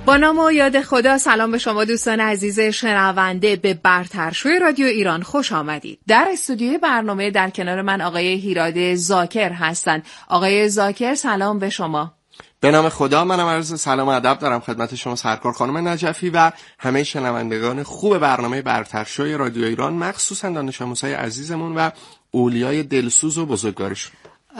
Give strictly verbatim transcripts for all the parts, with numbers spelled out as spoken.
با نام و یاد خدا سلام به شما دوستان عزیز شنونده به برترشوی رادیو ایران خوش آمدید. در استودیوی برنامه در کنار من آقای هیراد زاکر هستند. آقای زاکر سلام به شما. به نام خدا، منم عرض سلام و ادب دارم خدمت شما سرکار خانم نجفی و همه شنوندگان خوب برنامه برترشوی رادیو ایران، مخصوصا دانش آموزای عزیزمون و اولیای دلسوز و بزرگوارشون.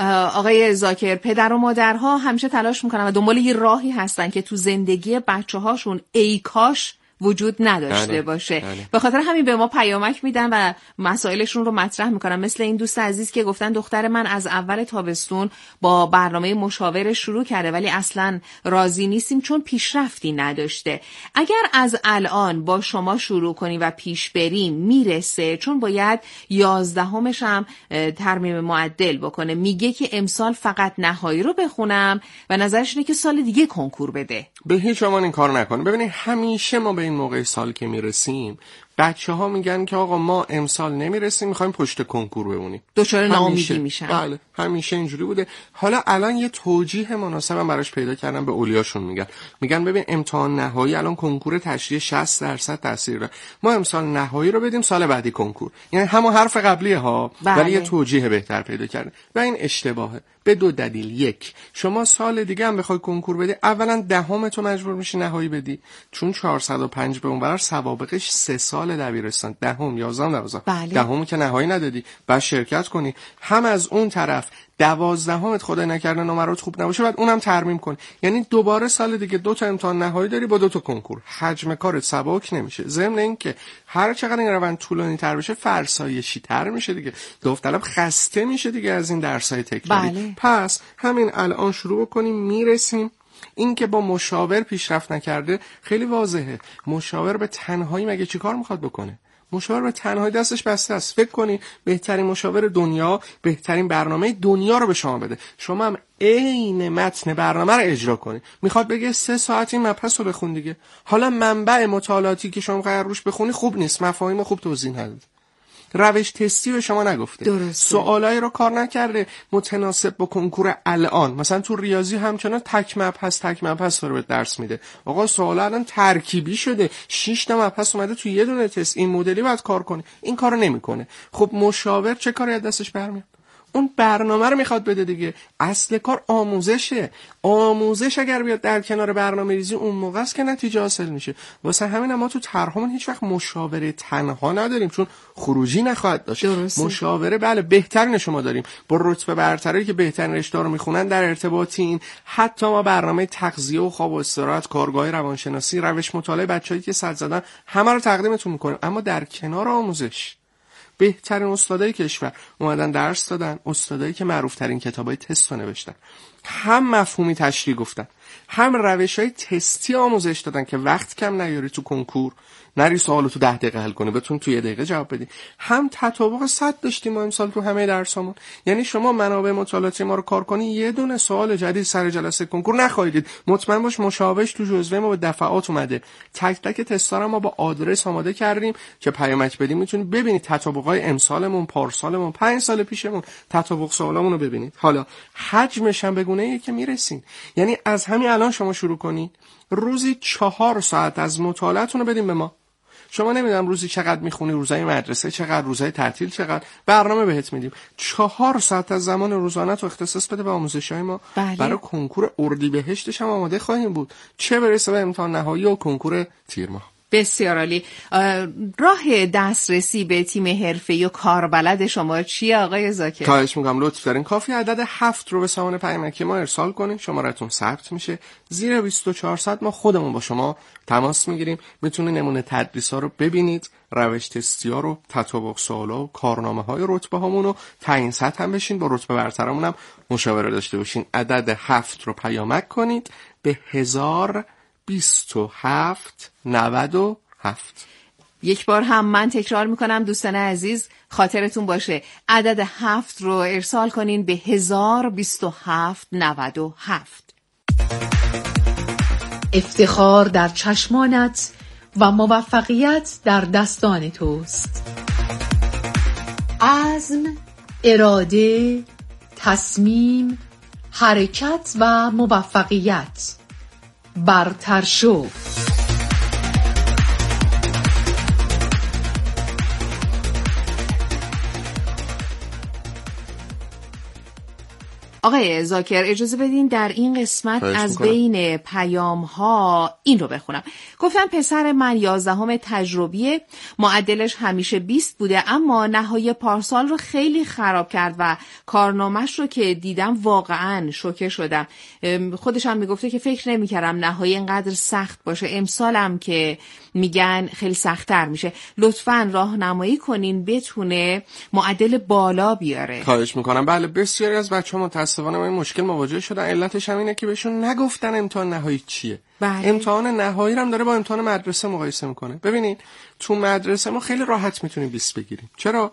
آقای زاکر، پدر و مادرها همیشه تلاش میکنن و دنبال یه راهی هستن که تو زندگی بچه هاشون ای کاش وجود نداشته بله، باشه بله. به خاطر همین به ما پیامک میدن و مسائلشون رو مطرح میکنن، مثل این دوست عزیز که گفتن دختر من از اول تابستون با برنامه مشاوره شروع کرده ولی اصلا راضی نیستیم چون پیشرفتی نداشته. اگر از الان با شما شروع کنیم و پیش بریم میرسه، چون باید یازدهمش هم ترمیم معدل بکنه. میگه که امسال فقط نهایی رو بخونم و نظرش اینه که سال دیگه کنکور بده. به هیچ عنوان این کار نکنه. ببینید همیشه ما به این موقع سال که میرسیم بچه ها میگن که آقا ما امسال نمیرسیم، میخوایم پشت کنکور بمونیم، دچار ناامیدی میشن. بله همیشه اینجوری بوده. حالا الان یه توجیه مناسبم براش پیدا کردم، به اولیاشون میگن میگن ببین امتحان نهایی الان کنکور تشریح شصت درصد تاثیر داره، ما امسال نهایی رو بدیم سال بعدی کنکور، یعنی همون حرف قبلیه ها بله. ولی یه توجیه بهتر پیدا کرده و این اشتباهه به دو دلیل. یک، شما سال دیگه هم بخوای کنکور بدی، اولا دهم تو مجبور میشی نهایی بدی، چون چهارصد و پنج به اونور سوابقش سه سال دبیرستان، دهم یازدهم دوازدهم بله. دهم که نهایی ندادی بعد شرکت کنی. هم از اون طرف دوازدهمت خدای نکرده نمرات خوب نباشه بعد اونم ترمیم کنی، یعنی دوباره سال دیگه دو تا امتحان نهایی داری با دو تا کنکور، حجم کارت سبک نمیشه. ضمن اینکه هر چقدر این روند طولانی تر بشه فرسایشی تر میشه دیگه، داوطلب خسته میشه دیگه از این درسای تکراری بله. پس همین الان شروع بکنیم میرسیم. این که با مشاور پیشرفت نکرده خیلی واضحه. مشاور به تنهایی مگه چی کار میخواد بکنه؟ مشاور به تنهایی دستش بسته است. فکر کنی بهترین مشاور دنیا بهترین برنامه دنیا رو به شما بده، شما هم عین متن برنامه رو اجرا کنی. میخواد بگه سه ساعت این مبحث رو بخون دیگه. حالا منبع مطالعاتی که شما قرار روش بخونی خوب نیست، مفاهیم خوب توضیح نداد، روش تستی به شما نگفته، سوالایی رو کار نکرده متناسب با کنکور الان. مثلا تو ریاضی همچنان تک مبحث تک مبحث رو به درس میده. آقا سوال الان ترکیبی شده، شش تا مبحث اومده تو یه دونه تست، این مدلی باید کار کنه، این کارو نمیکنه. خب مشاور چه کاری از دستش برمیاد؟ اون برنامه رو میخواد بده دیگه. اصل کار آموزشه. آموزش اگر بیاد در کنار برنامه ریزی اون موقع است که نتیجه حاصل میشه. واسه همین ما تو طرحمون هیچ وقت مشاوره تنها نداریم، چون خروجی نخواهد داشت. درسته. مشاوره بله بهترین شما داریم، با رتبه برتری که بهترین رشته رو میخونن در ارتباطین. حتی ما برنامه تغذیه و خواب و استراحت، کارگاه روانشناسی، روش مطالعه بچه‌ای که صد زدن همه رو تقدیمتون میکنیم. اما در کنار آموزش بهترین استادای کشور اومدن درس دادن، استادایی که معروف ترین کتابای تست رو نوشتن، هم مفهومی تشریح گفتن، هم روش‌های تستی آموزش دادن که وقت کم نیاری تو کنکور، نری سوالو تو ده دقیقه حل کنی بتون تو یه دقیقه جواب بدی. هم تطابق صد داشتیم ما امسال تو همه درسامون. یعنی شما منابع مطالعاتی ما رو کار کنی یه دونه سوال جدید سر جلسه کنکور نخواهید. مطمئن باش مشابهش تو جزوه ما به دفعات اومده. تک تک تستا رو ما با آدرس آماده کردیم که پیامک بدیم میتونید ببینید تطابقای امسالمون، پارسالمون، پنج سال پیشمون، تطابق سوالامون رو ببینید. حالا حجمش هم بگونه که میرسین. یعنی از همین الان شما شروع کنید روزی چهار ساعت از مطالعه‌تون رو بدیم به ما. شما نمیدونم روزی چقدر میخونی، روزای مدرسه چقدر، روزای تعطیل چقدر، برنامه بهت میدیم. چهار ساعت از زمان روزانه تو اختصاص بده به آموزش‌های ما. بله. برای کنکور اردیبهشتش هم آماده خواهیم بود، چه برسه به امتحان نهایی و کنکور تیر ماه. بسیار عالی. راه دسترسی به تیم حرفه‌ای و کاربلد شما چیه آقای زاکر؟ خواهش می‌کنم لطف دارین کافی عدد هفت رو به سامان پیامکی ما ارسال کنین، شماره‌تون ثبت میشه. زیر بیست و چهار ساعت ما خودمون با شما تماس میگیریم، میتونید نمونه تدریس‌ها رو ببینید، روش تستی‌ها رو، تطابق سوالا و کارنامه‌های رتبه هامون رو تعیین سطح هم بشین، با رتبه برترمون هم مشاوره داشته باشین. عدد هفت رو پیامک کنید به هزار بیست و هفت نود و هفت. یک بار هم من تکرار میکنم دوستان عزیز، خاطرتون باشه عدد هفت رو ارسال کنین به هزار بیست و هفت نود و هفت. افتخار در چشمانت و موفقیت در دستان توست. عزم، اراده، تصمیم، حرکت و موفقیت برتر شو. آقای زاکر اجازه بدین در این قسمت از بین پیام ها این رو بخونم. گفتن پسر من یازدهم تجربیه، معدلش همیشه بیست بوده اما نهایی پارسال رو خیلی خراب کرد و کارنامه‌اش رو که دیدم واقعا شوکه شدم. خودش هم میگفته که فکر نمی‌کردم نهایی اینقدر سخت باشه، امسالم که میگن خیلی سخت‌تر میشه. لطفاً راهنمایی کنین بتونه معدل بالا بیاره. خواهش میکنم. بله بسیاری از بچه‌ها متأسفانه با این مشکل مواجه شدن. علتش هم اینه که بهشون نگفتن امتحان نهایی چیه. بله. امتحان نهایی رو هم داره با امتحان مدرسه مقایسه میکنه. ببینید تو مدرسه ما خیلی راحت میتونیم بیست بگیریم. چرا؟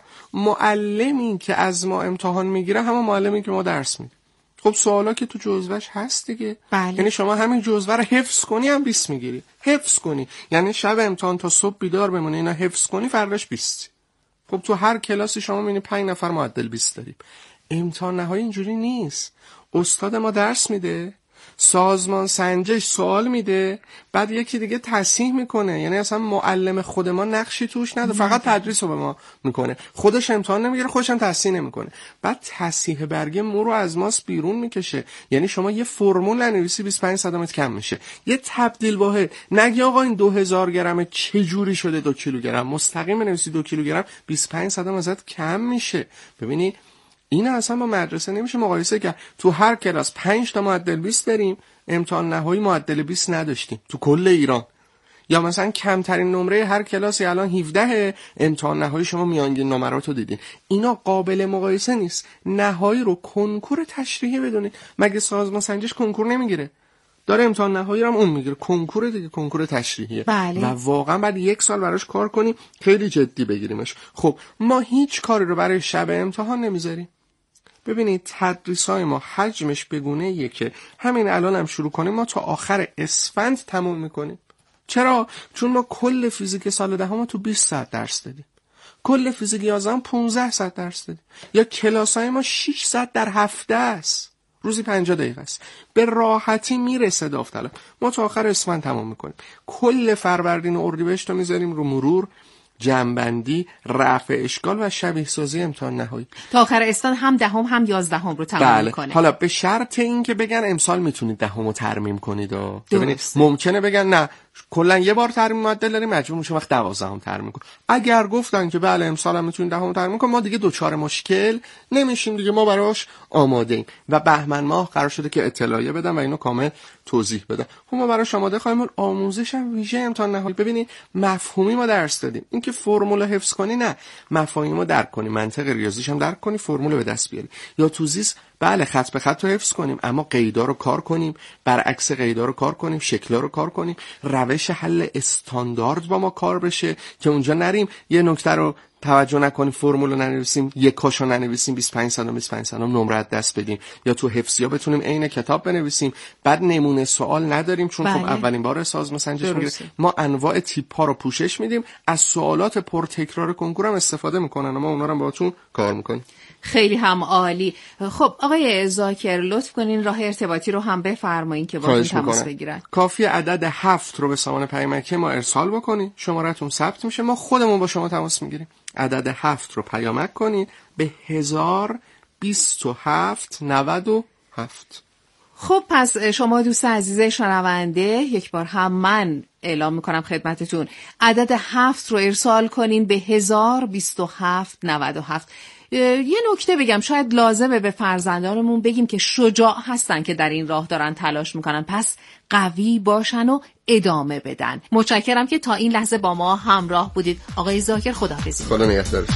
معلمی که از ما امتحان میگیره همون معلمی که ما درس میده. خب سوالا که تو جزوهش هست دیگه. بله. یعنی شما همین جزوه رو حفظ کنی هم بیست میگیری. حفظ کنی یعنی شب امتحان تا صبح بیدار بمونی اینا حفظ کنی فرداش بیست. خب تو هر کلاسی شما میبینی پنج نفر معدل بیست داریم. امتحان نهایی اینجوری نیست. استاد ما درس میده، سازمان سنجش سوال میده، بعد یکی دیگه تصحیح میکنه. یعنی اصلا معلم خود ما نقشی توش نداره، فقط تدریس رو به ما میکنه. خودش امتحان نمیگیره، خودش هم تصحیح نمیکنه. بعد تصحیح برگه مو رو از ماست بیرون میکشه. یعنی شما یه فرمول ننویسی بیست و پنج صدامت کم میشه. یه تبدیل واحد نگی آقا این دو هزار گرم چه جوری شده دو کیلوگرم، مستقیم بنویسی دو کیلوگرم، بیست و پنج صدام ازت کم میشه. ببینید این اصلا با مدرسه نمیشه مقایسه کرد. تو هر کلاس پنج تا معدل بیست داریم، امتحان نهایی معدل بیست نداشتیم تو کل ایران. یا مثلا کمترین نمره هر کلاسی الان هفده، امتحان نهایی شما میانگین نمرات رو دیدین. اینا قابل مقایسه نیست. نهایی رو کنکور تشریحی بدونید. مگه سازمان سنجش کنکور نمیگیره؟ داره امتحان نهایی رو هم اون میگیره. کنکور دیگه کنکور تشریحیه. بله. و واقعا بعد یک سال براش کار کنیم، خیلی جدی بگیریمش. خب ما هیچ کاری رو برای شب امتحان نمیذاریم. ببینید تدریسای ما حجمش بگونه یه که همین الان هم شروع کنیم ما تا آخر اسفند تموم میکنیم. چرا؟ چون ما کل فیزیک سال دهم تو بیست ساعت درس دادیم. کل فیزیک یازدهم پانزده ساعت درس دادیم. یا کلاسای ما شش ساعت در هفته است. روزی پنجاه دقیقه است. به راحتی میرسه داوطلب. ما تا آخر اسفند تمام میکنیم. کل فروردین و اردیبهشت رو میذاریم رو مرور، جمع‌بندی، رفع اشکال و شبیه سازی امتحان نهایی. تا آخر اسفند هم دهم هم یازدهم رو تمام بله. میکنه. حالا به شرط این که بگن امسال میتونید دهم رو ترمیم کنید. ببینید ممکنه بگن نه کلا یه بار ترمیم معدل داریم مجبور میشه وقت دوازدهم ترمیم کنیم. اگر گفتن که بله امسال هم میتونید دهم ترمیم کنیم ما دیگه دوچار مشکل نمیشیم دیگه، ما براش آماده ایم. و بهمن ماه قرار شده که اطلاعیه بدم و اینو کامل توضیح بدم. خب ما براش آماده خواهیم. آموزش هم ویژه امتحان نهایی. ببینید مفهومی ما درس دادیم. اینکه فرمول حفظ کنی نه، مفاهیمو درک کنی، منطق ریاضیش هم درک کنی، فرمول به دست بیاری. یا تو زیست بله خط به خط رو حفظ کنیم اما قیدا رو کار کنیم، برعکس قیدا رو کار کنیم، شکلا رو کار کنیم، روش حل استاندارد با ما کار بشه که اونجا نریم یه نکته رو توجه نکنیم فرمول رو ننویسیم، یک کاشو ننویسیم بیست و پنج صدام بیست و پنج صدام نمره دست بدیم. یا تو حفظیا بتونیم عین کتاب بنویسیم بعد نمونه سوال نداریم چون بله. خب اولین بار سازمان سنجش میگیره. ما انواع تیپ ها رو پوشش میدیم، از سوالات پرتکرار کنکور هم استفاده میکنن و ما اونا رو هم باهاتون کار میکنیم. خیلی هم عالی. خب آقای زاکر لطف کنین راه ارتباطی رو هم بفرمایین که باهاتون تماس بگیرن. کافی عدد هفت رو به سامان پیامکی ما ارسال بکنید، شماره‌تون ثبت میشه، ما خودمون با شما تماس میگیریم. عدد هفت رو پیامک کنید به هزار بیست و هفت نود و هفت. خب پس شما دوست عزیز شنونده یک بار هم من اعلام میکنم خدمتتون عدد هفت رو ارسال کنین به هزار بیست و هفت نود و هفت. یه نکته بگم شاید لازمه به فرزندانمون بگیم که شجاع هستن که در این راه دارن تلاش میکنن، پس قوی باشن و ادامه بدن. متشکرم که تا این لحظه با ما همراه بودید. آقای زاکر خداحافظی. خدا نگهدارت.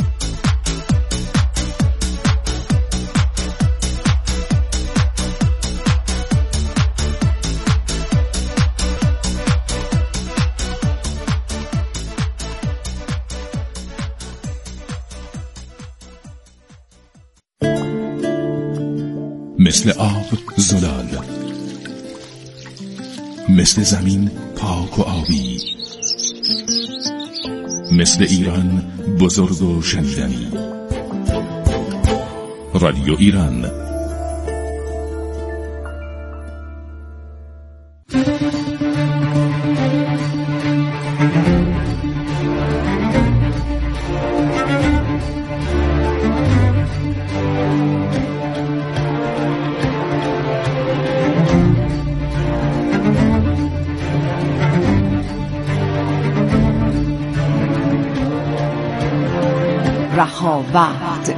مثل آب زلال، مثل زمین پاک و آبی، مثل ایران بزرگ و شنیدنی. رادیو ایران. رهاورد.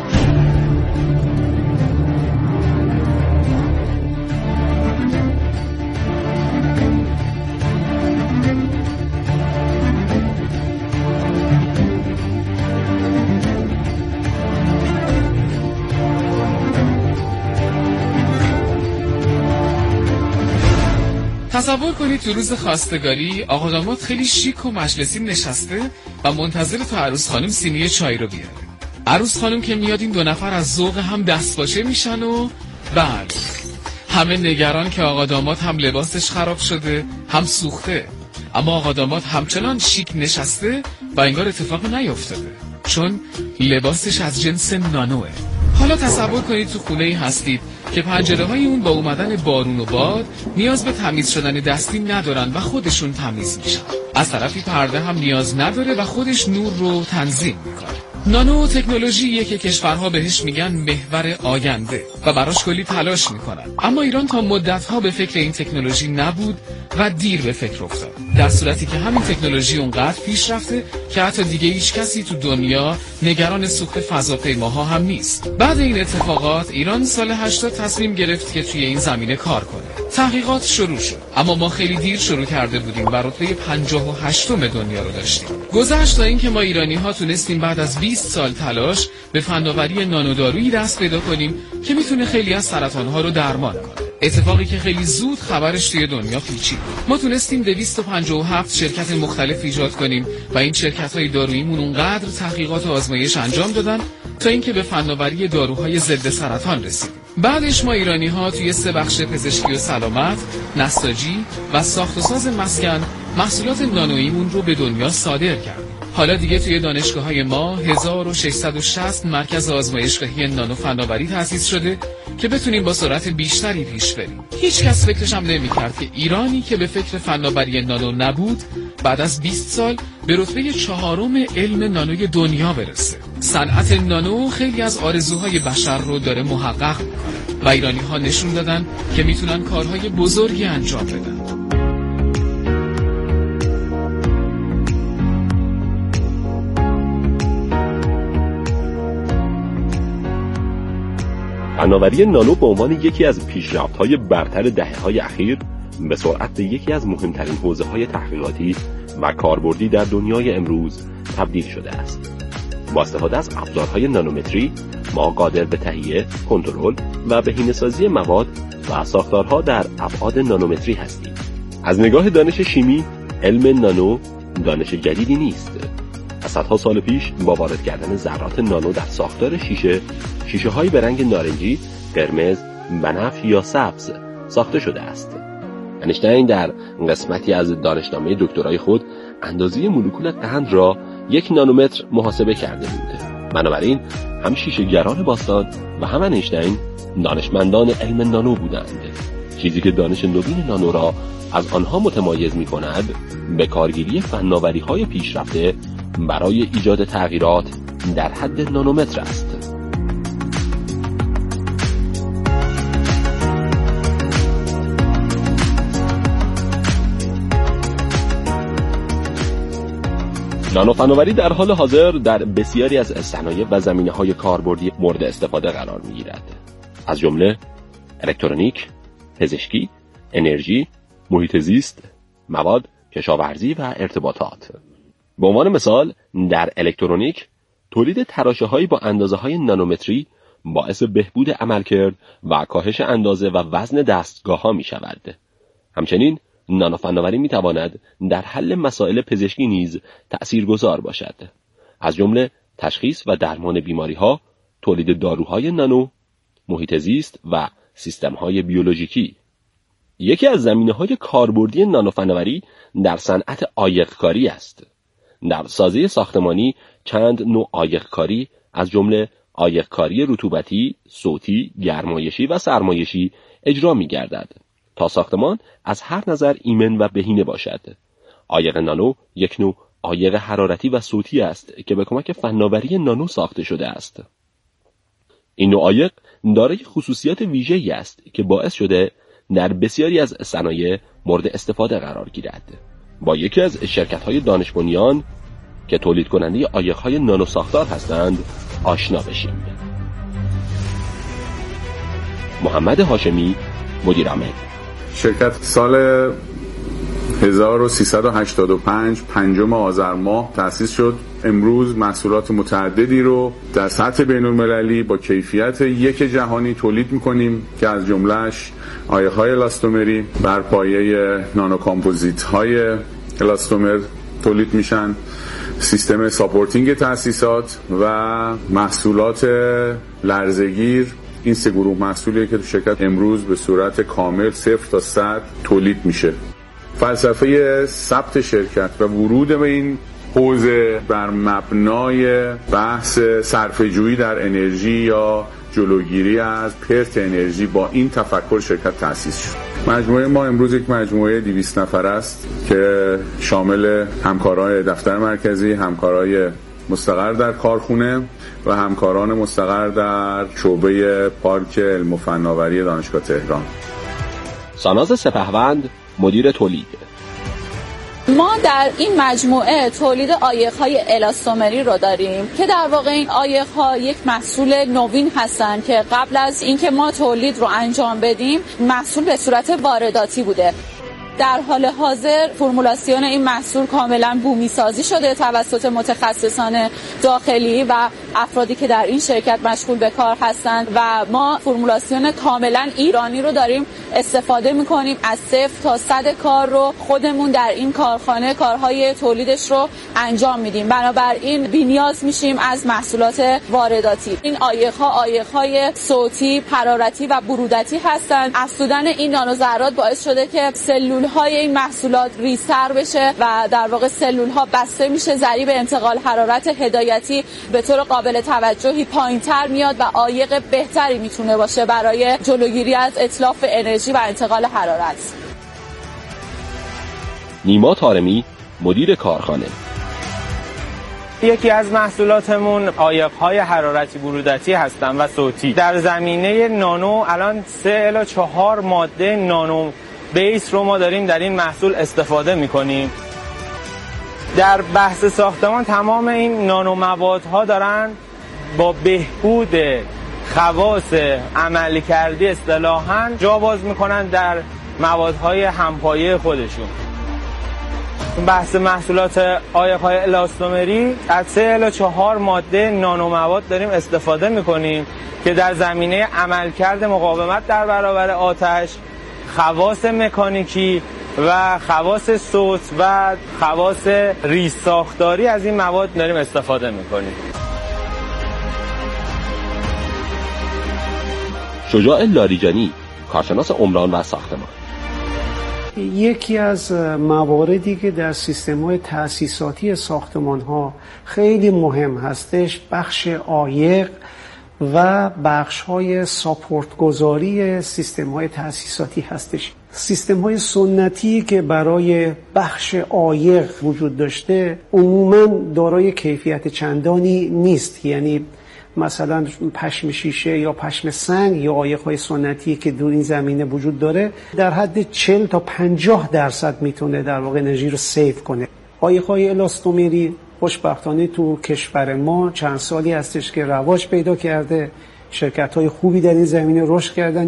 تصور کنید تو روز خواستگاری آقا داماد خیلی شیک و مجلسی نشسته و منتظر تو عروس خانم سینی چای رو بیاره. عروس خانم که میاد این دو نفر از ذوق هم دست باشه میشن و بعد همه نگران که آقا داماد هم لباسش خراب شده هم سوخته، اما آقا داماد همچنان شیک نشسته و انگار اتفاقی نیفتاده چون لباسش از جنس نانوه. حالا تصور کنید تو خونه‌ای هستید که پنجره‌های اون با اومدن بارون و باد نیاز به تمیز شدن دستی ندارن و خودشون تمیز میشن. از طرفی پرده هم نیاز نداره و خودش نور رو تنظیم میکنه. نانو تکنولوژیه که کشورها بهش میگن محور آینده و براش کلی تلاش میکنن، اما ایران تا مدت‌ها به فکر این تکنولوژی نبود و دیر به فکر افتاد، در صورتی که همین تکنولوژی اونقدر پیش رفته که حتی دیگه هیچ کسی تو دنیا نگران سوخت فضاپیماها هم نیست. بعد این اتفاقات ایران سال هشتاد تصمیم گرفت که توی این زمینه کار کنه. تحقیقات شروع شد، اما ما خیلی دیر شروع کرده بودیم و رتبه پنجاه و هشتم دنیا رو داشتیم. گذشت تا اینکه ما ایرانی‌ها تونستیم بعد از بیست سال تلاش به فناوری نانودارویی دست پیدا کنیم که میتونه خیلی از سرطان‌ها رو درمان کنه. اتفاقی که خیلی زود خبرش توی دنیا پیچید. ما تونستیم دویست و پنجاه و هفت شرکت مختلف ایجاد کنیم و این شرکت‌های داروییمون اونقدر تحقیقات و آزمایش انجام دادن تا اینکه به فناوری داروهای ضد سرطان رسیدیم. بعدش ما ایرانی‌ها توی سه بخش پزشکی و سلامت، نساجی و ساخت و ساز مسکن محصولات نانوییمون رو به دنیا صادر کردیم. حالا دیگه توی دانشگاه‌های ما هزار و ششصد و شصت مرکز آزمایشگاهی نانو فناوری تأسیس شده که بتونیم با سرعت بیشتری پیش بریم. هیچ کس فکرش هم نمی‌کرد که ایرانی که به فکر فناوری نانو نبود بعد از بیست سال به رتبه چهارم علم نانوی دنیا برسه. صنعت نانو خیلی از آرزوهای بشر رو داره محقق می‌کنه و ایرانی‌ها نشون دادن که میتونن کارهای بزرگی انجام بدن. فناوری نانو به عنوان یکی از پیشرفت‌های برتر دهه‌های اخیر به سرعت به یکی از مهمترین حوزه‌های تحقیقاتی و کاربردی در دنیای امروز تبدیل شده است. با استفاده از ابزارهای نانومتری ما قادر به تهیه، کنترل و بهینه‌سازی مواد و ساختارها در ابعاد نانومتری هستیم. از نگاه دانش شیمی، علم نانو دانش جدیدی نیست. از صدها سال پیش با وارد کردن ذرات نانو در ساختار شیشه، شیشه‌هایی به رنگ نارنجی، قرمز، بنفش یا سبز ساخته شده است. اینشتین در قسمتی از دانشنامه دکترای خود اندازه مولکول قند را یک نانومتر محاسبه کرده بود. بنابراین هم شیشه‌گران باستان و هم اینشتین دانشمندان علم نانو بودند. چیزی که دانش نوین نانو را از آنها متمایز می‌کند به کارگیری فناوری‌های پیشرفته برای ایجاد تغییرات در حد نانومتر است. نانو فناوری در حال حاضر در بسیاری از صنایع و زمینه‌های کاربردی مورد استفاده قرار می‌گیرد، از جمله الکترونیک، پزشکی، انرژی، محیط زیست، مواد، کشاورزی و ارتباطات. به عنوان مثال در الکترونیک تولید تراشه‌هایی با اندازه‌های نانومتری باعث بهبود عملکرد و کاهش اندازه و وزن دستگاه‌ها می‌شود. همچنین نانو فناوری می‌تواند در حل مسائل پزشکی نیز تأثیرگذار باشد، از جمله تشخیص و درمان بیماری‌ها، تولید داروهای نانو، محیط زیست و سیستم‌های بیولوژیکی. یکی از زمینه‌های کاربردی نانو فناوری در صنعت عایق‌کاری است. در سازه ساختمانی چند نوع عایق‌کاری از جمله عایق‌کاری رطوبتی، صوتی، گرمایشی و سرمایشی اجرا می‌گردد تا ساختمان از هر نظر ایمن و بهینه باشد. عایق نانو یک نوع عایق حرارتی و صوتی است که به کمک فناوری نانو ساخته شده است. این نوع عایق دارای خصوصیات ویژه‌ای است که باعث شده در بسیاری از صنایع مورد استفاده قرار گیرد. با یکی از شرکت‌های دانش بنیان که تولید کننده عایق‌های نانو ساختار هستند، آشنا بشیم. محمد هاشمی، مدیر عامل. شرکت سال هزار و سیصد و هشتاد و پنج پنجم آذر ماه تأسیس شد. امروز محصولات متعددی رو در سطح بین‌المللی با کیفیت یک جهانی تولید می‌کنیم که از جمله‌اش عایق‌های الاستومری بر پایه نانو کامپوزیت‌های الاستومر تولید میشن، سیستم ساپورتینگ تأسیسات و محصولات لرزه‌گیر. این سه گروه محصولیه که تو شرکت امروز به صورت کامل صفر تا صد تولید میشه. فلسفه ثبت شرکت و ورود به این حوزه بر مبنای بحث صرفه‌جویی در انرژی یا جلوگیری از پرت انرژی با این تفکر شرکت تأسیس شد. مجموعه ما امروز یک مجموعه دویست نفر است که شامل همکارای دفتر مرکزی، همکارای مستقر در کارخونه و همکاران مستقر در شعبه پارک علم و فناوری دانشگاه تهران. ساناز سپهوند، مدیر تولید. ما در این مجموعه تولید عایق‌های الاستومری رو داریم که در واقع این عایق‌ها یک محصول نوین هستن که قبل از اینکه ما تولید رو انجام بدیم محصول به صورت وارداتی بوده. در حال حاضر فرمولاسیون این محصول کاملا بومی سازی شده توسط متخصصان داخلی و افرادی که در این شرکت مشغول به کار هستند و ما فرمولاسیون کاملا ایرانی رو داریم استفاده میکنیم. از صفر تا صد کار رو خودمون در این کارخانه کارهای تولیدش رو انجام میدیم. بنابراین بی‌نیاز میشیم از محصولات وارداتی. این عایق‌ها عایق‌های صوتی، حرارتی و برودتی هستند. افزودن این نانوذرات باعث شده که سلول های این محصولات ریزتر بشه و در واقع سلول ها بسته میشه، ضریب انتقال حرارت هدایتی به طور قابل توجهی پایینتر میاد و عایق بهتری میتونه باشه برای جلوگیری از اتلاف انرژی و انتقال حرارت. نیما طارمی، مدیر کارخانه. یکی از محصولاتمون عایق‌های حرارتی برودتی هستن و صوتی. در زمینه نانو الان سه الی چهار ماده نانو بیس رو ما داریم در این محصول استفاده میکنیم. در بحث ساختمان تمام این نانو موادها دارن با بهبود خواص عملکردی اصطلاحاً جا باز میکنن در موادهای همپایه خودشون. بحث محصولات عایق‌های الاستومری از سه الی چهار ماده نانو مواد داریم استفاده میکنیم که در زمینه عملکرد مقاومت در برابر آتش، خواص مکانیکی و خواص صوت و خواص ریز ساختاری از این مواد داریم استفاده میکنیم. شجاع لاریجانی، کارشناس عمران و ساختمان. یکی از مواردی که در سیستم‌های تأسیساتی ساختمان‌ها خیلی مهم هستش بخش عایق و بخش‌های ساپورت گذاری سیستم‌های تأسیساتی هستش. سیستم‌های سنتی که برای بخش عایق وجود داشته عموماً دارای کیفیت چندانی نیست، یعنی مثلا پشم شیشه یا پشم سنگ یا عایق‌های سنتی که در این زمینه وجود داره در حد چهل تا پنجاه درصد میتونه در واقع انرژی رو سیو کنه. عایق‌های الاستومری خوشبختانه تو کشور ما چند سالی هستش که رواج پیدا کرده، شرکت‌های خوبی در این زمینه رشد کردن.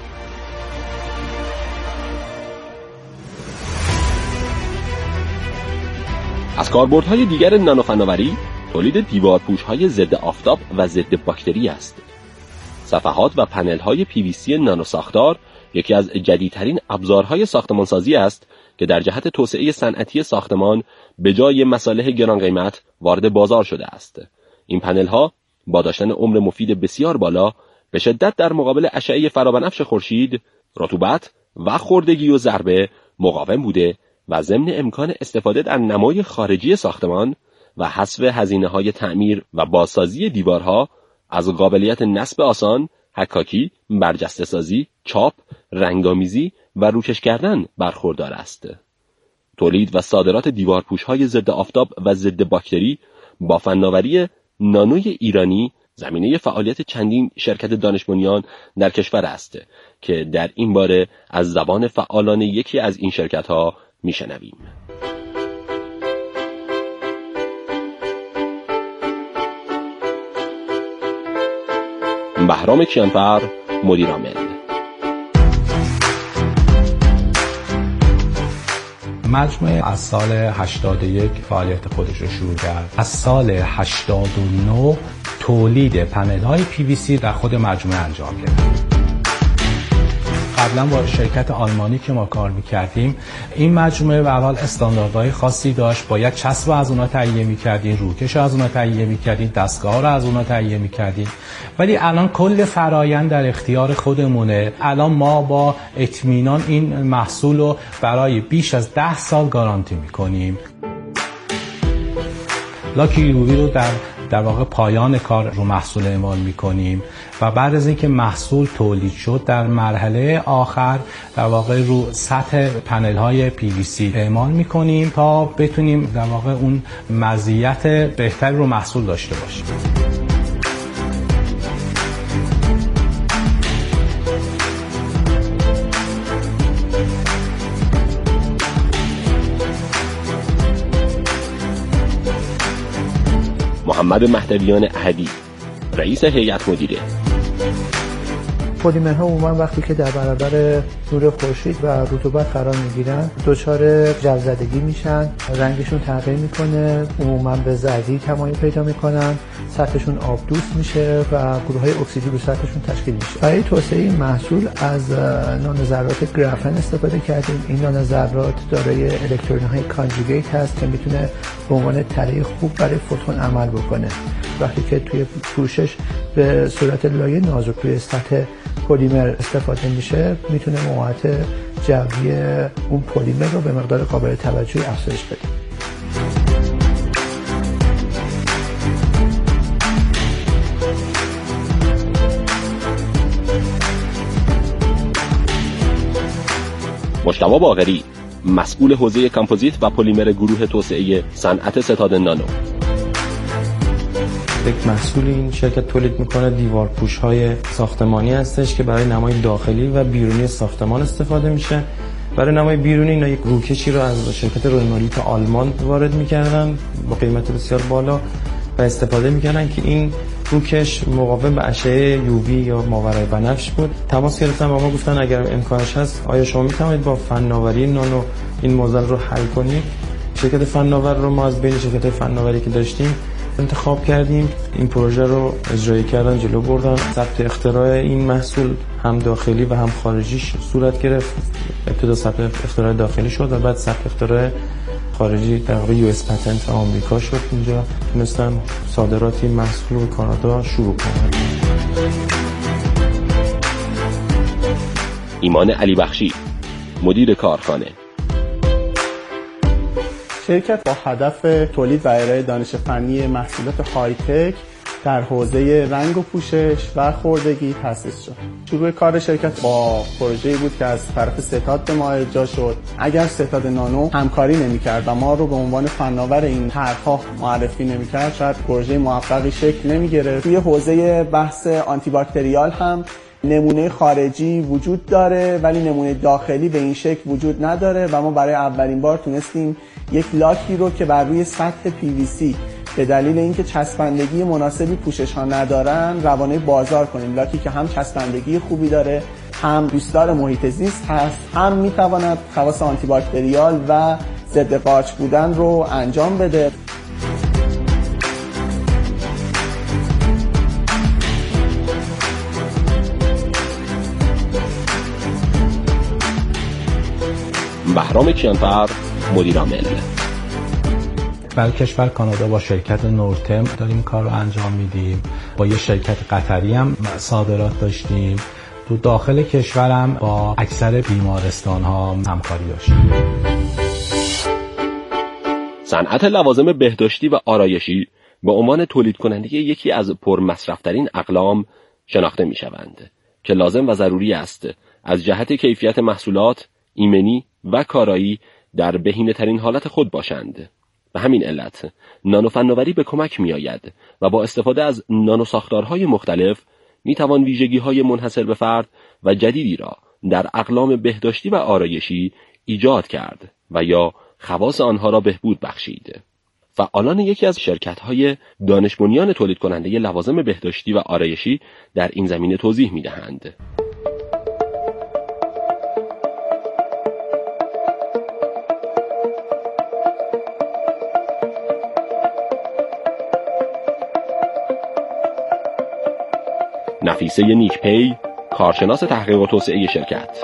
از کاربردهای دیگر نانوفناوری تولید دیوارپوش‌های ضد آفتاب و ضد باکتری است. صفحات و پنل‌های پی وی سی نانو ساختار یکی از جدیدترین ابزارهای ساختمانسازی است که در جهت توسعه صنعتی ساختمان به جای مصالح گران قیمت وارد بازار شده است. این پنل‌ها با داشتن عمر مفید بسیار بالا به شدت در مقابل اشعه فرابنفش خورشید، رطوبت و خوردگی و ضربه مقاوم بوده و ضمن امکان استفاده در نمای خارجی ساختمان و حذف هزینه‌های تعمیر و بازسازی دیوارها از قابلیت نصب آسان، حکاکی، برجسته‌سازی، چاپ، رنگامیزی و روکش کردن برخوردار است. تولید و صادرات دیوارپوش‌های ضد آفتاب و ضد باکتری با فناوری نانوی ایرانی زمینه فعالیت چندین شرکت دانش بنیان در کشور است که در این باره از زبان فعالان یکی از این شرکت‌ها میشنویم. بهرام کیانفر، مدیر عامل. مجموعه از سال هشتاد و یک فعالیت خودش رو شروع کرد. از سال هشتاد و نه تولید پنل های پی وی سی در خود مجموعه انجام گرفت. قبلا با شرکت آلمانی که ما کار میکردیم، این مجموعه به هر حال استانداردهای خاصی داشت. باید چسب رو از اونها تهیه میکردیم، روکش رو از اونها تهیه میکردیم، دستگاه رو از اونها تهیه میکردیم. ولی الان کل فرایند در اختیار خودمونه. الان ما با اطمینان این محصول رو برای بیش از ده سال گارانتی میکنیم. لاک یووی رو در در واقع پایان کار رو محصول اعمال میکنیم و بعد از اینکه محصول تولید شد در مرحله آخر در واقع رو سطح پنل های پی وی سی اعمال میکنیم تا بتونیم در واقع اون مزیت بهتری رو محصول داشته باشیم. محمد مهدویان احدی، رئیس هیئت مدیره. پلیمرها عموما وقتی که در برابر نور خورشید و رطوبت قرار میگیرن دچار جوزدگی میشن، رنگشون تغییر میکنه، عموما به زردی تمایل پیدا میکنن، سطحشون آبدوست میشه و گروههای اکسیدی رو سطحشون تشکیل میشه. برای توسعه این محصول از نانوذرات گرافن استفاده کردیم. این نانوذرات دارای الکترون‌های کانجوگیت هست که میتونه به عنوان تله خوب برای فوتون عمل بکنه. وقتی که توی پوشش به صورت لایه نازک روی سطح پلیمر استفاده میشه، میتونه موقعیت جوی اون پلیمر رو به مقدار قابل توجهی افزایش بده. مجتبی باقری، مسئول حوزه کامپوزیت و پلیمر گروه توسعه صنعت ستاد نانو. یک محصول این شرکت تولید میکنه دیوار پوش های ساختمانی هستش که برای نمای داخلی و بیرونی ساختمان استفاده میشه. برای نمای بیرونی اینا یک روکشی رو از شرکت رویمالیت آلمان وارد میکردن با قیمت بسیار بالا و استفاده میکردن که این روکش مقاوم به اشعه یووی یا ماورای بنفش بود. تماس گرفتم با ما، گفتن اگر امکانش هست آیا شما میتونید با فناوری نانو این موضوع رو حل کنید. شرکت فناور رو ما از بین شرکت فناوری که داشتیم انتخاب کردیم، این پروژه رو اجرایی کردن، جلو بردن. ثبت اختراع این محصول هم داخلی و هم خارجیش صورت گرفت. ابتدا ثبت اختراع داخلی شد و بعد ثبت اختراع خارجی در واقع یو اس پتنت آمریکا شد. اینجا تونستن صادرات این محصول به کانادا شروع کنن. ایمان علی بخشی، مدیر کارخانه. شرکت با هدف تولید و ارائه دانش فنی محصولات های تک در حوزه رنگ و پوشش و خوردگی تأسیس شد. شروع کار شرکت با پروژه‌ای بود که از طرف ستاد به ما ارجاع شد. اگر ستاد نانو همکاری نمی‌کرد و ما رو به عنوان فناور این طرح‌ها معرفی نمی‌کرد، شاید پروژه موفقی شکل نمی‌گرفت. توی حوزه بحث آنتی باکتریال هم نمونه خارجی وجود داره ولی نمونه داخلی به این شکل وجود نداره و ما برای اولین بار تونستیم یک لاکی رو که بر روی سطح پی وی سی به دلیل اینکه چسبندگی مناسبی پوشش ها ندارن روانه بازار کنیم. لاکی که هم چسبندگی خوبی داره، هم دوستدار محیط زیست هست، هم میتواند خواص آنتی باکتریال و ضد قارچ بودن رو انجام بده. بهرام کیانفر، مدیر عامل. برای کشور کانادا با شرکت نورتم داریم کار رو انجام میدیم. با یه شرکت قطری هم صادرات داشتیم. تو داخل کشورم با اکثر بیمارستان ها همکاری داشتیم. صنعت لوازم بهداشتی و آرایشی به عنوان تولید کننده یکی از پرمصرف‌ترین اقلام شناخته میشوند که لازم و ضروری است از جهت کیفیت محصولات، ایمنی و کارایی در بهینه‌ترین حالت خود باشند. به همین علت نانو فناوری به کمک می آید و با استفاده از نانو ساختارهای مختلف می توان ویژگی‌های منحصر به فرد و جدیدی را در اقلام بهداشتی و آرایشی ایجاد کرد و یا خواص آنها را بهبود بخشید. فعالان یکی از شرکت‌های دانش بنیان تولید کننده لوازم بهداشتی و آرایشی در این زمینه توضیح می‌دهند. نفیسه نیکپی، کارشناس تحقیق و توسعه شرکت.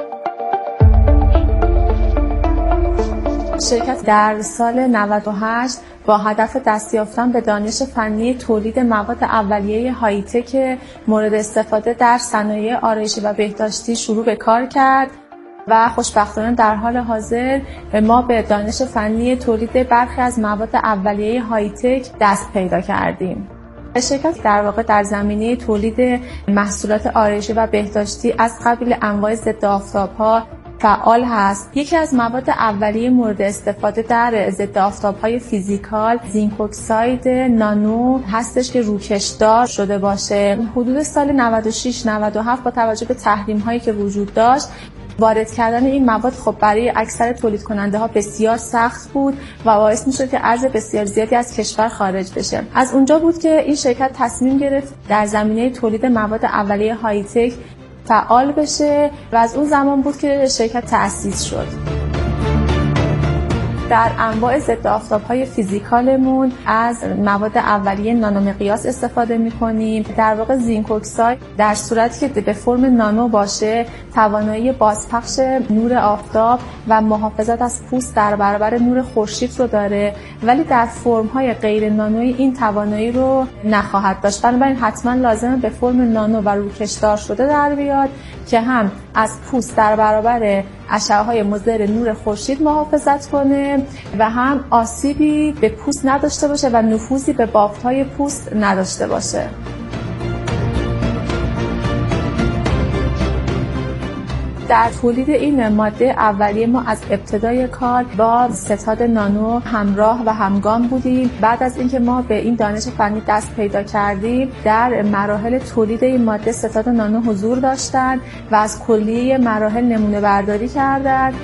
شرکت در سال نود و هشت با هدف دست یافتن به دانش فنی تولید مواد اولیه های تک مورد استفاده در صنایع آرایشی و بهداشتی شروع به کار کرد و خوشبختانه در حال حاضر ما به دانش فنی تولید برخی از مواد اولیه های تک دست پیدا کردیم. شرکت در واقع در زمینه تولید محصولات آرایشی و بهداشتی از قبیل انواع ضد آفتاب‌ها فعال هست. یکی از مواد اولیه مورد استفاده در ضد آفتاب‌های فیزیکال زینک اکساید نانو هستش که روکشدار شده باشه. حدود سال نود و شش نود و هفت با توجه به تحریم‌هایی که وجود داشت، وارد کردن این مواد خب برای اکثر تولید کننده ها بسیار سخت بود و باعث میشد که ارز بسیار زیادی از کشور خارج بشه. از اونجا بود که این شرکت تصمیم گرفت در زمینه تولید مواد اولیه های تک فعال بشه و از اون زمان بود که شرکت تأسیس شد. در انواع ضد آفتاب‌های فیزیکالمون از مواد اولیه نانومقیاس استفاده می‌کنیم. در واقع زینک اکساید در صورتی که به فرم نانو باشه توانایی بازپخش نور آفتاب و محافظت از پوست در برابر نور خورشید رو داره، ولی در فرم‌های غیر نانویی این توانایی رو نخواهد داشت. بنابراین حتما لازمه به فرم نانو و روکشدار شده در بیاد که هم از پوست در برابر اشعه‌های مضر نور خورشید محافظت کنه و هم آسیبی به پوست نداشته باشه و نفوذی به بافت‌های پوست نداشته باشه. در تولید این ماده اولیه ما از ابتدای کار با ستاد نانو همراه و همگام بودیم. بعد از اینکه ما به این دانش فنی دست پیدا کردیم، در مراحل تولید این ماده ستاد نانو حضور داشتند و از کلیه مراحل نمونه برداری کردند.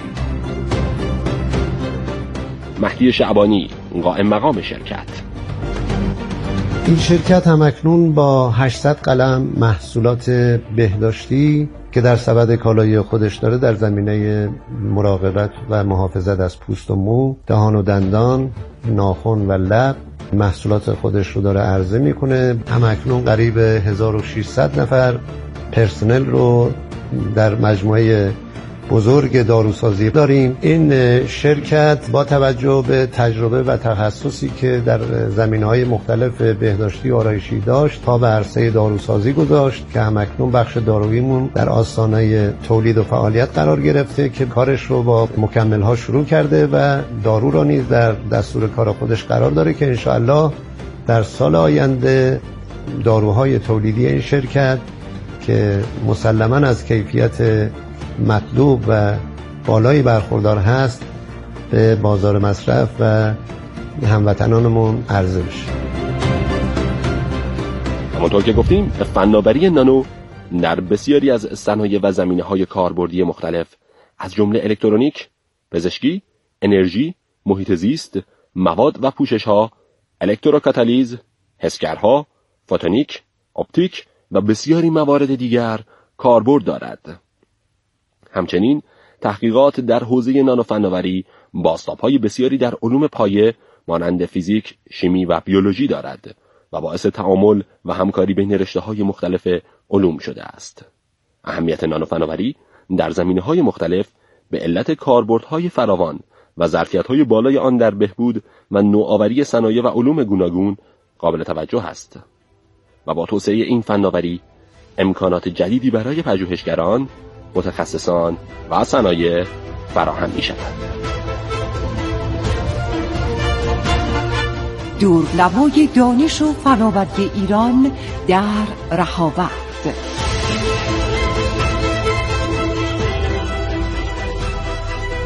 مهدی شعبانی، قائم مقام شرکت. این شرکت همکنون با هشتصد قلم محصولات بهداشتی که در سبد کالایی خودش داره در زمینه مراقبت و محافظت از پوست و مو، دهان و دندان، ناخن و لب محصولات خودش رو داره عرضه میکنه. همکنون قریب هزار و ششصد نفر پرسنل رو در مجموعه بزرگ داروسازی داریم. این شرکت با توجه به تجربه و تخصصی که در زمینه‌های مختلف بهداشتی و آرایشی داشت تا به عرصه داروسازی گذاشت که همکنون بخش داروییمون در آستانه تولید و فعالیت قرار گرفته که کارش رو با مکمل‌ها شروع کرده و دارو را نیز در دستور کار خودش قرار داره که انشاءالله در سال آینده داروهای تولیدی این شرکت که مسلماً از کیفیت مطلوب و بالایی برخوردار هست به بازار مصرف و هموطنانمون عرضه بشه. همونطور که گفتیم فناوری نانو در بسیاری از صنایع و زمینه‌های کاربردی مختلف از جمله الکترونیک، پزشکی، انرژی، محیط زیست، مواد و پوشش‌ها، الکتروکاتالیز، حسگرها، فوتونیک، اپتیک و بسیاری موارد دیگر کاربرد دارد. همچنین تحقیقات در حوزه نانوفناوری بازتاب‌های بسیاری در علوم پایه مانند فیزیک، شیمی و بیولوژی دارد و باعث تعامل و همکاری بین رشته‌های مختلف علوم شده است. اهمیت نانوفناوری در زمینه‌های مختلف به علت کاربردهای فراوان و ظرفیت‌های بالای آن در بهبود و نوآوری صنایع و علوم گوناگون قابل توجه است و با توسعه این فناوری امکانات جدیدی برای پژوهشگران، متخصصان و صنایع فراهم می شود. دورنمای دانش و فناوری ایران در رهاورد.